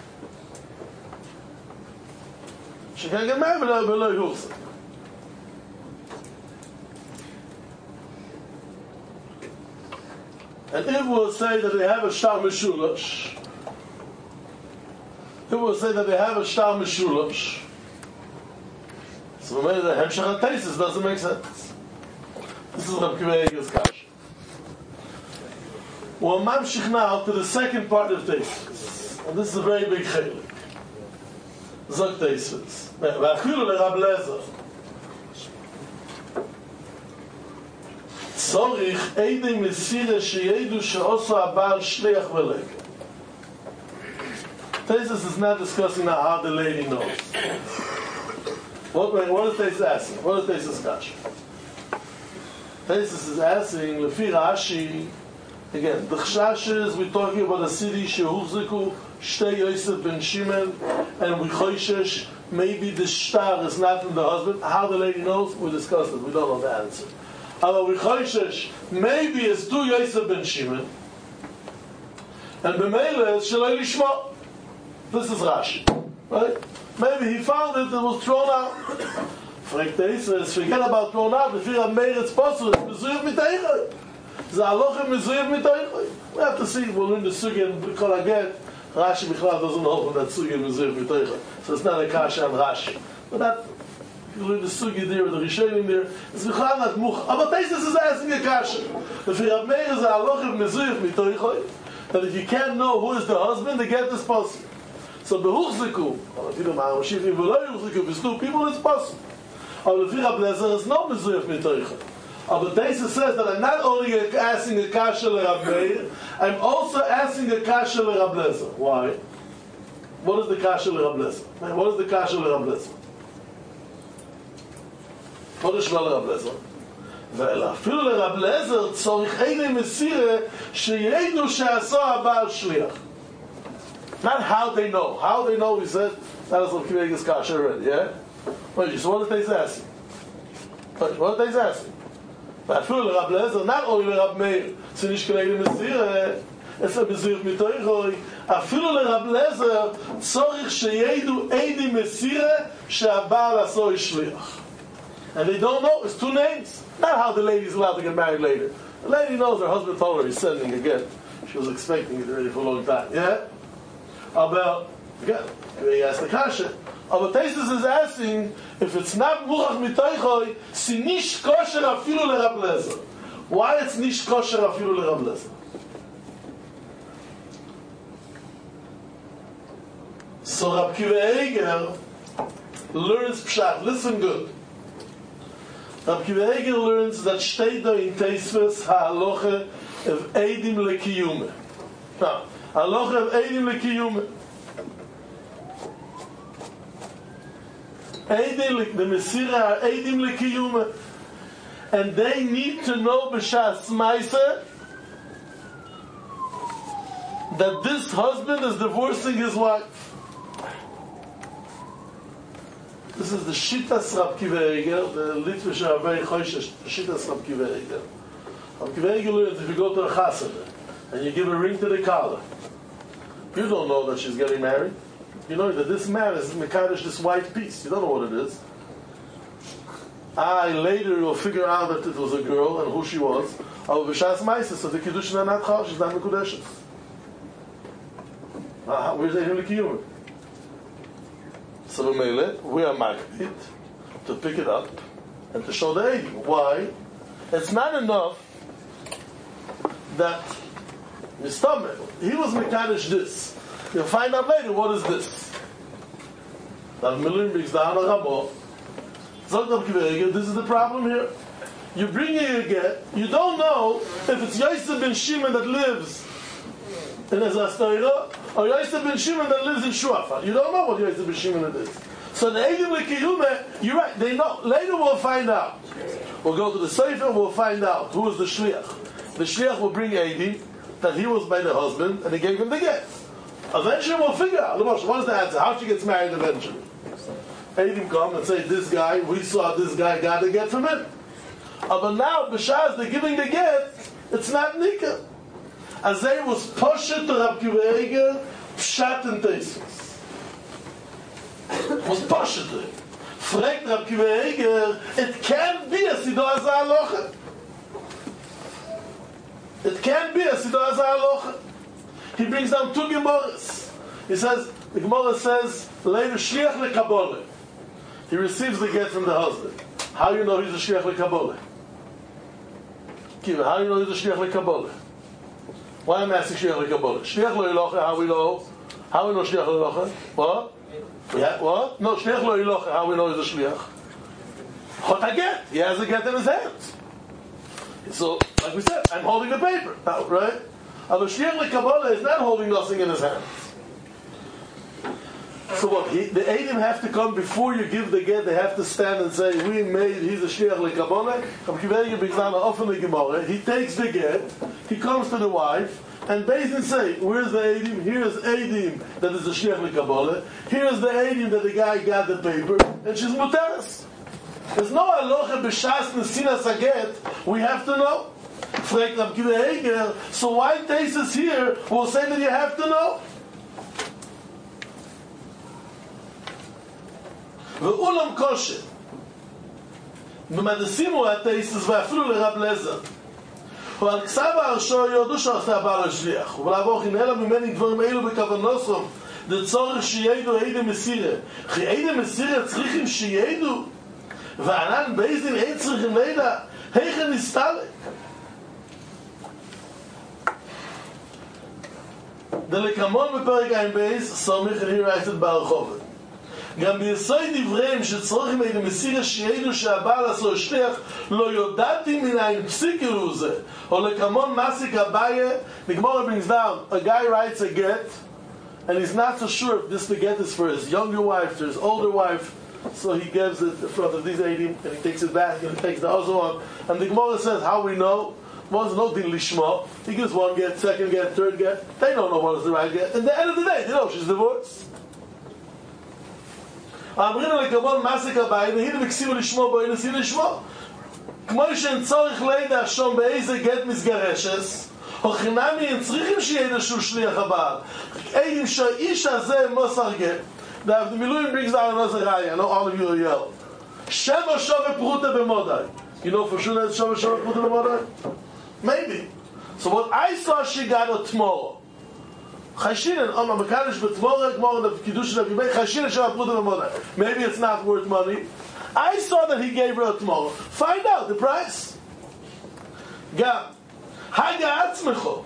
She can't get married below Uchzak. And if we'll say that they have a Shtar Meshulash, so maybe the Hemshach HaTeisis doesn't make sense. This is Reb Kiva Eiger's Kash. We'll mamshich now to the second part of Teisis. And this is a very big chelik. Zog Teisis. V'achilu leRab Lezer. Tzorich eidei mesire sheyedu she'oso abal shliach v'leka. Teisis is not discussing now how the lady knows. What is Teisis asking? What is Teisis Kash? Teisis is asking, Lefi Rashi, again, the Chshashes, we're talking about a city, Shehuziku, Shtei Yosef ben Shimon, and we Choishesh, maybe the shtar is not from the husband. How the lady knows, we discussed it, we don't know the answer. Aber we Choishesh, maybe it's two Yosef ben Shimon, and B'meile it's Shalei Lishma. This is Rashi, right? Maybe he found it was thrown out. Forget about thrown out. If you're a mayor, it's possible. Mezuyev mitaychay. The halacha mezuyev mitaychay. We have to see. We'll learn the sugi and call again. Rashi Bichlal doesn't hold that sugi mezuyev mitaychay. So it's not a kasha on Rashi. But that, you learn the sugi there, the rishonim there. It's Bichlal not much. But Teisis is asking a kasha. If you're a mayor, the halacha mezuyev mitaychay. That if you can't know who is the husband, they get this possible. So Behuchziku, if it's two people, it's possible. But the Rab Lezer is no Mezuyef Mitoicha. But Teisis says that I'm not only asking a kasha leRab Meir, I'm also asking a kasha leRab Lezer. Why? What is the kasha leRab Lezer? What is the kasha leRab Lezer? What is Shema leRab Lezer? ואפילו לרב לזר צורך איני מסירה שידעו שעשו הבעל שליח. Not how they know. How they know, we said, that is what Kiva Eiger's Kash already, yeah? Wait, so what are they asking? What are they asking? ואפילו לרב לזר, not only לרב מאיר, שניש כנגד מסירה, it's a מזויך מתויכוי, אפילו לרב לזר צורך שידעו איני מסירה שהבעל עשו שליח. And they don't know, it's two names. Not how the lady is allowed to get married later. The lady knows her husband told her he's sending again. She was expecting it already for a long time. Yeah? About, again, he asked the kasha. Aber Teisis is asking, if it's not Murach Mitoichoi, si nish kosher afilu leRab Lezer. Why it's nish kosher afilu leRab Lezer? So Rab Kiva Eiger learns Pshat. Listen good. Rab Kiva Eiger learns that steht da in Teisves ha'aloche of Eidim lekiyume. Now, ha'aloche of Eidim lekiyume. Eidim, the Mesira are Eidim lekiyume. And they need to know b'shas ma'aseh that this husband is divorcing his wife. This is the Shittas Rab Kiva Eiger, the Litvish are very choishish, the Shittas Rab Kiva Eiger. Rab Kiva Eiger learns if you go to a chassid and you give a ring to the collar, you don't know that she's getting married. You know that this man is mekadosh this white piece. You don't know what it is. I later will figure out that it was a girl and who she was. But b'shas ma'aseh, so the kiddushin are not chal, she's not mekudeshes. Where's the Eidim lekiyume? So we are magnet to pick it up and to show the Eidim. Why? It's not enough that Mistameh, he was mekadosh this. You'll find out later what is this. That Milim brings down a Ramo. This is the problem here. You bring it again, you don't know if it's Yosef ben Shimon that lives in Ezra Stoira or Yosef ben Shimon that lives in Shuafat. You don't know what Yosef ben Shimon it is. So the Eidim L'Kiyumah, you're right, they know. Later we'll find out. We'll go to the Sefer, we'll find out who was the Shliach. The Shliach will bring Eidim, that he was by the husband, and he gave him the get. Eventually we'll figure out, what is the answer? How she gets married eventually? Eidim come and say, this guy, we saw this guy got the get from him. But now, B'shaz, they're giving the get, it's not Nikah. As they was Poshet to Rab Kiva Eiger, Pshat and Tesis. Was Poshet to him. Fragt Rab Kiva Eiger, it can't be a Sido Azar Locha. It can't be a Sido Azar Locha. He brings down two Gemaras. He says, the Gemara says, later Shliach LeKabbalah. He receives the get from the husband. How do you know he's a Shliach LeKabbalah? Kiva, how do you know he's a Shliach LeKabbalah? Why am I asking Shliach LeKabbalah? Shliach LeIlocha, how we know? How we know Shliach LeIlocha? What? Yeah, what? No, Shliach LeIlocha, how we know he's a Shliach? Hot a get. He has a get in his hands. So, like we said, I'm holding the paper. Now, right? But Shliach LeKabbalah is not holding nothing in his hands. So what? The Eidim have to come before you give the get. They have to stand and say, "We made. He's a Shliach LeKabbalah." He takes the get. He comes to the wife and basically say, "Where's the Eidim? Here's Eidim that is the Shliach LeKabbalah. Here's the Eidim that the guy got the paper, and she's muteres." There's no halacha b'shas nesinas haget. We have to know. Fragt Rab Kiva Eiger. So why Tesis here will say that you have to know? ואולם קושי במדסימו התאיסטס ואפילו לרב לזר ועל כסב הרשו יודו שעושה הבעל השליח ולעבור חינלה ממני דברים אלו בכוונוסום דצורך שידו עידה מסירה כי עידה מסירה צריכים שידו וענן בייזין אין צריכים לידה היכן נסתלק דלקמון בפרק אין בייס סומך and he writes it ברחובת גם ביסוד דבריהם שצריכים את המסירה שידעו שהבעל עשו השליח לא יודעתי מניין פסיקלו זה או לכמון מסיק הבעיה the Gemara brings down a guy writes a get and he's not so sure if this the get is for his younger wife or his older wife so he gives it in front of these 18 and he takes it back and he takes the other one and the Gemara says how we know one's no din lishma he gives one get, second get, third get they don't know what is the right get and at the end of the day they know she's divorced אמרים לקבול מסק הבית, והנה מקסימו לשמו בו, הנה סימו לשמו. כמו שאין צורך לידע שום באיזה גט מסגרשס, או חינמי אין צריכים שידע שהוא שליח הבעל. אין שהאיש הזה מוסר גט. The Miluim brings out another raya, I know all of you will yell. Sheva shove pruta b'modai. You know for sure that Sheva shove pruta b'modai? Maybe. So what I saw she got a tomorrow. Chashinen, Makadosh b'tmorah, Gemara the Kiddush of Yibei, Chashinen shall put in the maybe it's not worth money. I saw that he gave her a tomorrow. Find out the price. Gam, Haga Atzmecho.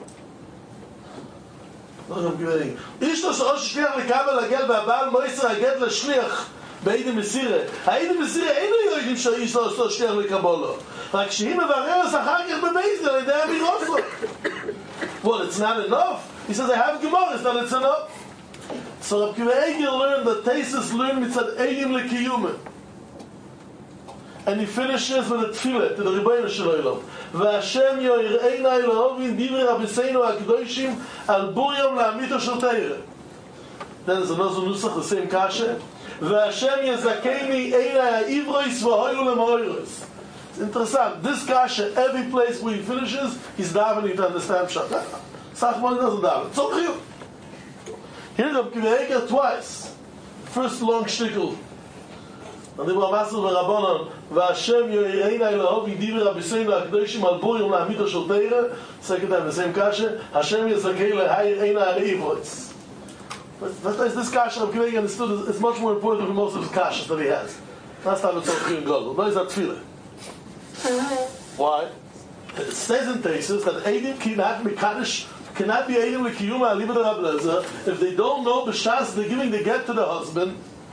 Ishto she'osh shliach lekabel hagel v'abal moiser hagel l'shliach b'eidim mesire. Ha'eidim mesire einu yodim she'ish lo עשו shliach lekabolo. רק שהיא מבררת אחר כך בבייס על ידי אמירות לו. Well, it's not enough. He says, I have Gemaras that it's enough. So Rab Kiva Eiger learned that Tesis learned mitzad Eidim L'Kiyumah. And he finishes with a tefillah to the Rebbeinu Shalom. V'Hashem yoyreina Elohim divrei Rabbeinu HaKadoshim al buryom la'amito shel Torah. Then there's another nusach, the same kasha. V'Hashem yezakeini eina ha'ivrois v'hoyu l'moiros. It's interesting. This kasha, every place where he finishes, he's davening to understand Pshat. Sachman doesn't daven. So clear. Here Rab Kiva Eiger twice. First long shtickle. And they were Masel v'Rabbanon v'Hashem yoyreina Elohim divrei Rabbeinu HaKadoshim al buryom la'amito shel Torah. Second time, the same kasha. Hashem yezakeini eina ha'ivrois. But this kasha Rab Kiva Eiger understood is much more important than most of the kashas that he has. Last time it's all clear and godel. Those are tefillah. Why? It says in Tesis that Eidim cannot be Kaddish, cannot be Eidim L'Kiyumah Aliba de Rab Lezer if they don't know b'shas they're giving the get to the husband,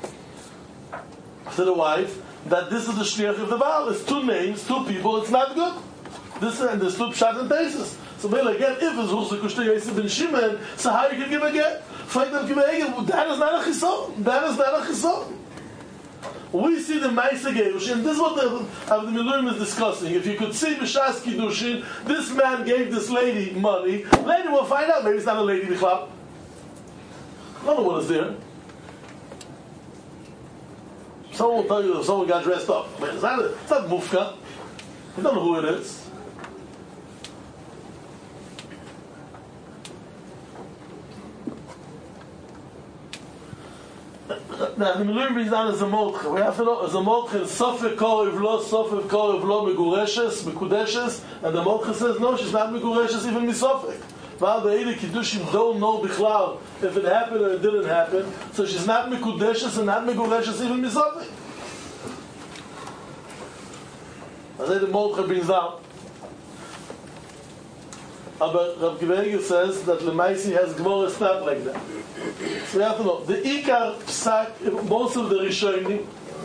to the wife, that this is the shliach of the Baal. It's two names, two people, it's not good. This and there's two pshat and Tesis. So maybe again, if it's Hulsa Kushta Yosef ben Shimon, so how you can give a get? That is not a chison. That is not a chison. We see the Maisa Gerushin. This is what the Milurim is discussing. If you could see B'Shas Kiddushin, this man gave this lady money. Later we'll find out. Maybe it's not a lady B'Chlal. No one is there. Someone will tell you that someone got dressed up. It's not Mufka. You don't know who it is. Now, the Milurim brings down as a Molcha. We have to know, as a Molcha, Sofek Korev Lo, Sofek Korev Lo, Megureshes, Mekudeshes, and the Molcha says, no, she's not Megureshes, even Misofek. While the Eidei Kiddushim don't know Bichlal if it happened or it didn't happen, so she's not Mekudeshes and not Megureshes, even Misofek. I say the Molcha brings down. But Rav Kiva says that Lemaisi has Gemara not like that. So we have to know the Ikar Psak, most of the Rishonim,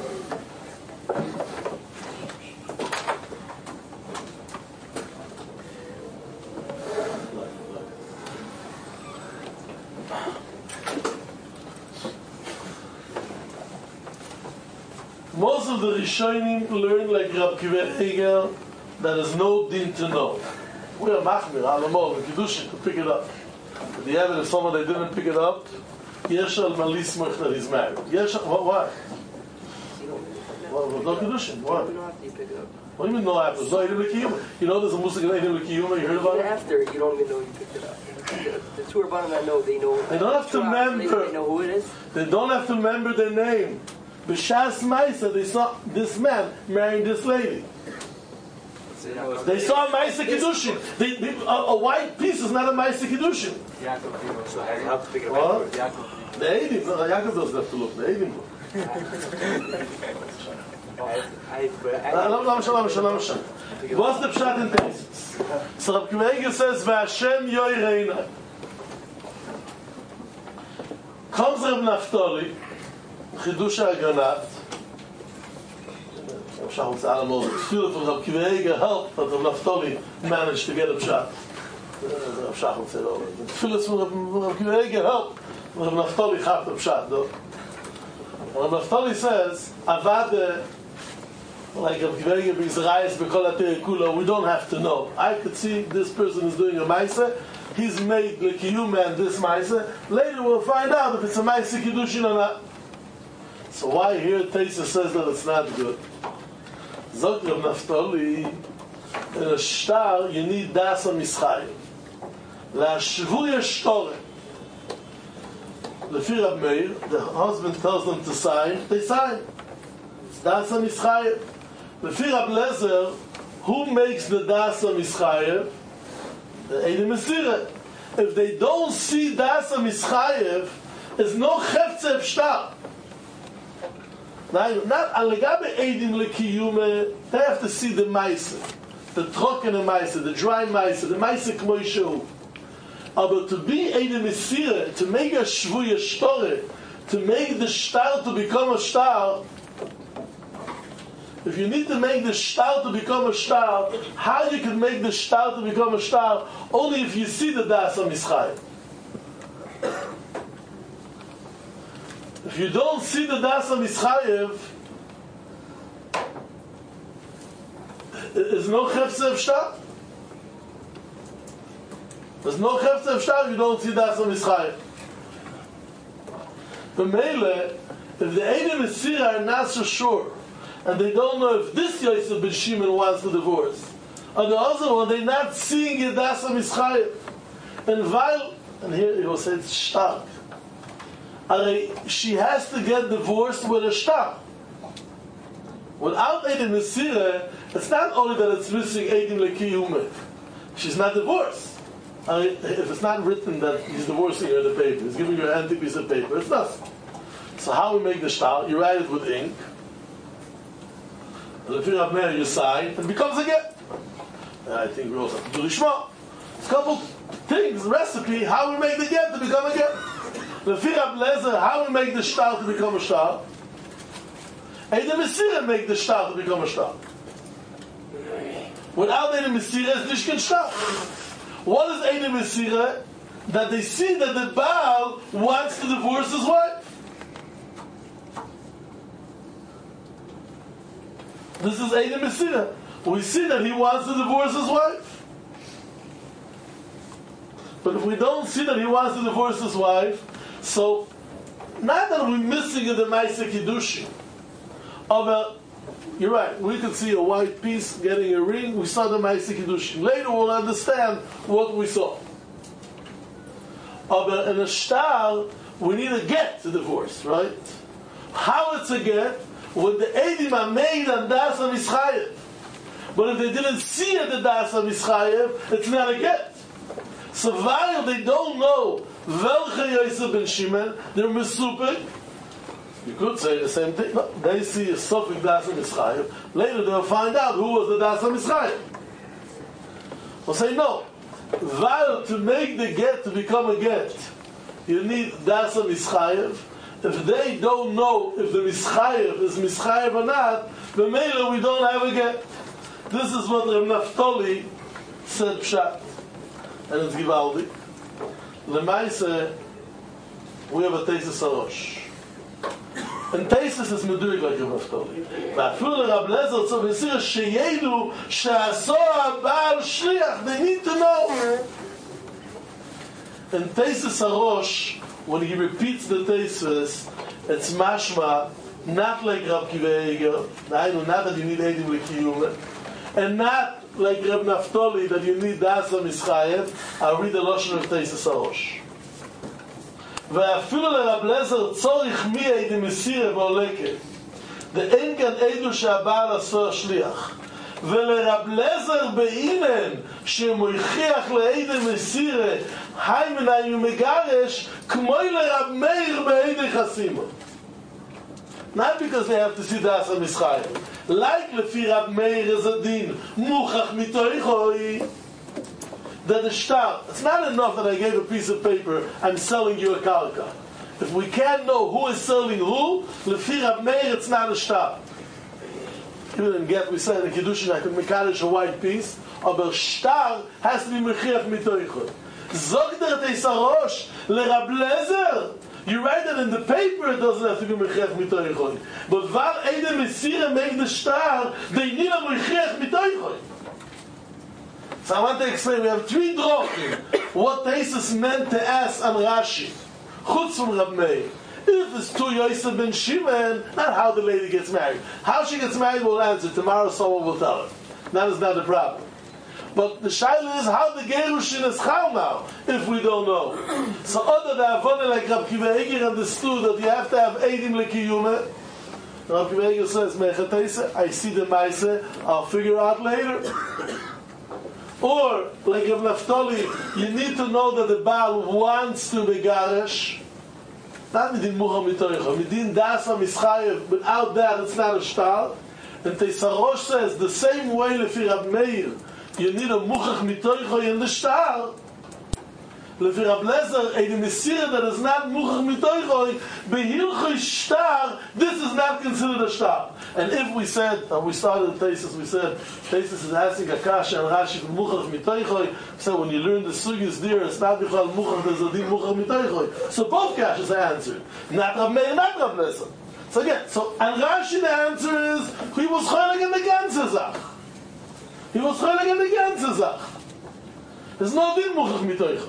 learn like Rav Kiva that is no din to know. We are machmir, alamor, and Kiddushin to pick it up. But the evidence, someone that didn't pick it up, Yeshal Malismuch that he's married. Yeshal, why? Well, no Kiddushin, why? What do you mean no after? No Eidim L'Kiyuma. You know there's a Musik in Eidim L'Kiyuma, you heard about it? After, you don't even know you picked it up. The two Rabbanim that know, they know. They don't have to remember. They know who it is. They don't have to remember their name. B'Shas Maisa, they saw this man marrying this lady. They saw a Maisa Kiddushin. A white piece is not a Maisa Kiddushin. What? The Eidim. Yaakov doesn't have to look. The Eidim look. What's the pshat in Teisus? So Rav Kiva says, "V'Hashem yoyreina." Comes Rav Naftali, Chidush HaGanat. Rav Shachol from Rav Kiva helped, but Rav Naftali managed to get a pshat. Rav Shachol said, "Oh, the tefillas from Rav Kiva helped, Rav Naftali got the pshat." Though Rav Naftali says, "Avade." Like Rav Kiva brings rayas b'kol kula, we don't have to know. I could see this person is doing a ma'aseh. He's made l'kiyum and this ma'aseh. Later we'll find out if it's a ma'aseh kiddushin or not. So why here Teisus says that it's not good? Zok Rav Naftali, in a shtar you need das hamischayim. La'shvuya shtore. Lefi Rav Meir, the husband tells them to sign, they sign. It's das hamischayim. Lefi Rav Lezer, who makes the das hamischayim? The Eidim Mesirah. If they don't see das hamischayim, there's no cheftzeh shtar. Now, not alegabe Eidim L'Kiyume, they have to see the Maisa, the trockene Maisa, the dry Maisa, the Maisa K'mo Yishu. But to be Eidim Mesirah, to make a shvuya shtore, to make the shtar to become a shtar, if you need to make the shtar to become a shtar, how you can make the shtar to become a shtar? Only if you see the das hamischayim. If you don't see the das hamischayim, there's no cheftzeh of shtar. There's no cheftzeh of shtar if you don't see das hamischayim. The meile, if the Eidim Mesirah are not so sure, and they don't know if this Yosef ben Shimon wants to divorce, or the other one, they're not seeing it das hamischayim. And here he will say it's shtar. She has to get divorced with a shtar. Without Eidim Mesirah, it's not only that it's missing Eidim L'Kiyume. She's not divorced. If it's not written that he's divorcing her in the paper, he's giving her an empty piece of paper, it's nothing. So how we make the shtar? You write it with ink, and if you have married, you sign, it becomes a get. I think we also have to do Lishma. It's a couple things, recipe, how we make the get to become a get. The Rav Lezer, how we make the shtar to become a shtar? Eidim Mesirah make the shtar to become a shtar. Without Eidim Mesirah, it's Nishkin shtar. What is Eidim Mesirah? That they see that the Baal wants to divorce his wife. This is Eidem Mesira. We see that he wants to divorce his wife. But if we don't see that he wants to divorce his wife, so not that we're missing in the Maaseh Kiddushin. You're right, we could see a white piece getting a ring, we saw the Maaseh Kiddushin. Later we'll understand what we saw. In a shtar, we need a get to divorce, right? How it's a get? When the Eidim are made on Das HaMischayev. But if they didn't see it at Das HaMischayev, it's not a get. So while they don't know Welche Yosef ben Shimon, they're Mesupik. You could say the same thing. No, they see a Sofik Das HaMischayev. Later they'll find out who was the Das HaMischayev. We'll say no. While to make the get to become a get, you need Das HaMischayev. If they don't know if the Mischayev is Mischayev or not, then maybe we don't have a get. This is what Reb Naftali said Pshat. And it's Givaldi. Lemaise, we have a Tesis Arosh. And Tesis is Medurik like Reb Naftali. Va'aflu Rab Lezer tzov Yisir sheyedu she'aso ha'ba'al shliach. They need to know. And Tesis Arosh, when he repeats the Tesis, it's mashma, not like Rab Kiva Eger, not that you need Eidim L'Kiyume, and not like Reb Naftali that you need Das HaMischayev. I'll read the Lashon of Tesis Arosh. ואפילו לרב לזר צורך מי Eidim Mesira והולקת. ואין כאן עדו שהבעל עשו השליח. ולרב לזר באינן שמוכיח לעדים מסירה היי מנהי ומגרש כמו לרב מאיר בעדי חסימו. Not because they have to see Das HaMischayev. Like לפי רב מאיר is a din מוכח מitoichoi that the shtar, it's not enough that I gave a piece of paper, I'm selling you a karka. If we can't know who is selling who, לפי רב מאיר it's not a shtar. You didn't get, we said in Kiddushin I could mekadish a white piece, aber shtar has to be mechiach mitoichoi. Zog der Teis Arosh lerab Lezer. You write that in the paper, it doesn't have to be mechiach mitoichoi. But while Eidem Mesira make the shtar, they need a mechiach mitoichoi. So I want to explain, we have three drochim. What Tesis meant to ask on Rashi. Chutz from Rab Meir. If it's to Yosef ben Shimon, not how the lady gets married. How she gets married, we'll answer. Tomorrow someone will tell her. That is not the problem. But the shaila is how the gerushin is chal now, if we don't know. So other than Avonah, like Rab Kiva Eger understood that you have to have Eidim L'Kiyume. Rab Kiva Eger says, Mechatese, I see the Maaseh, I'll figure out later. Or, like Rab Naftali, you need to know that the Baal wants to be Garesh. Not Midin Mucha Mitoicha, Midin Das HaMischayev, without that it's not a shtar. And Teis Arosh says, the same way Lefi Rab Meir, you need a Muchach Mitoicha in the shtar. Lefi Rab Lezer, Eidim Mesira that is not Muchach Mitoicha, Behilchoi shtar, this is not considered a shtar. And if we said, and we started the Tesis, we said, Tesis is asking Akasha and Rashi for Muchach Mitoicha, so when you learn the Sugis there, it's not Bichal Muchach, there's a Din Muchach Mitoicha. So both Kashas are answered. Not Rab Meir, not Rab Lezer. So again, and Rashi the answer is, he was cholig in the ganze Zach. He was cholig in the ganze Zach. There's no Din Muchach Mitoicha.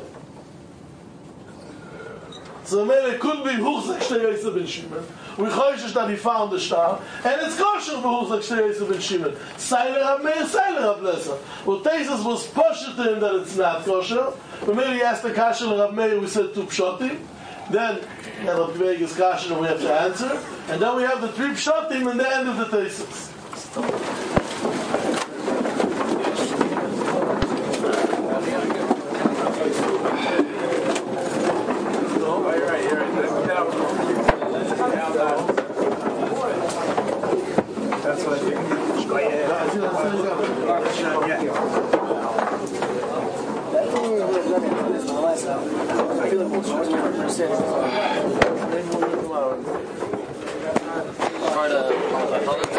So maybe it could be Huchzak Shtei Yosef ben Shimon. We choishish that he found the star, and it's kosher for Huchzak Shtei Yosef ben Shimon. Seiler Rab Meir, Seiler Rab Lezer. Well, Tesis was pushed to him that it's not kosher, but maybe he asked the kasher Rab Meir, we said two pshotim. Then, Rab Meir is kasher, and we have to answer. And then we have the three pshotim in the end of the Tesis. That's what I think. I feel like we'll switch to 100%. Then we'll leave them alone.